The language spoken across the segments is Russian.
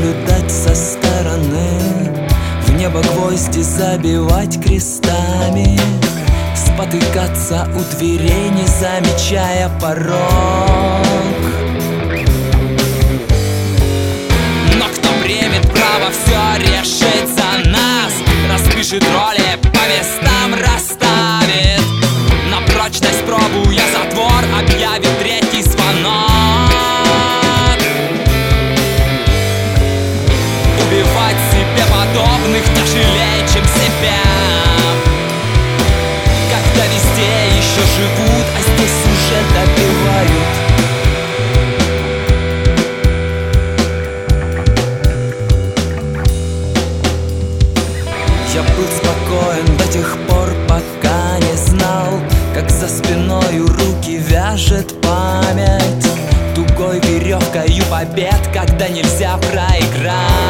наблюдать со стороны, в небо гвозди забивать крестами, спотыкаться у дверей, не замечая порог. Но кто примет право все решить за нас, распишет роли, по местам расставит, на прочность пробуя затвор, объявит третий звонок. Убивать себе подобных тяжелее, чем себя, когда везде еще живут, а здесь уже добивают. Я был спокоен до тех пор, пока не знал, как за спиною руки вяжет память тугой веревкою побед, когда нельзя проиграть.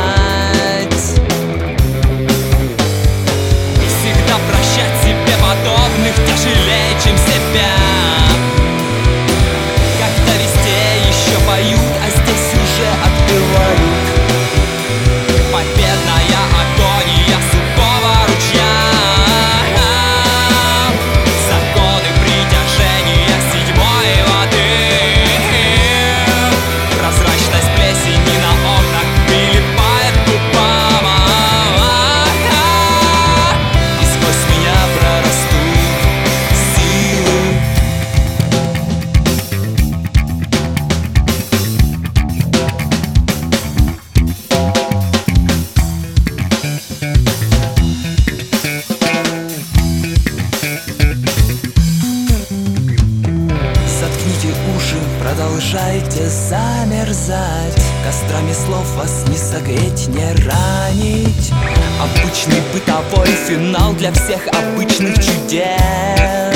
И всегда прощать себе подобных тяжелее, чем себя, когда везде еще поют, а здесь уже отбивают. Победная агония сухого ручья, законы притяжения седьмой воды, прозрачность плесени на окнах прилипает к губам, и сквозь меня прорастут силы. Заткните уши, продолжайте замерзать, кострами слов вас не согреть, не ранить. Обычный бытовой финал для всех обычных чудес.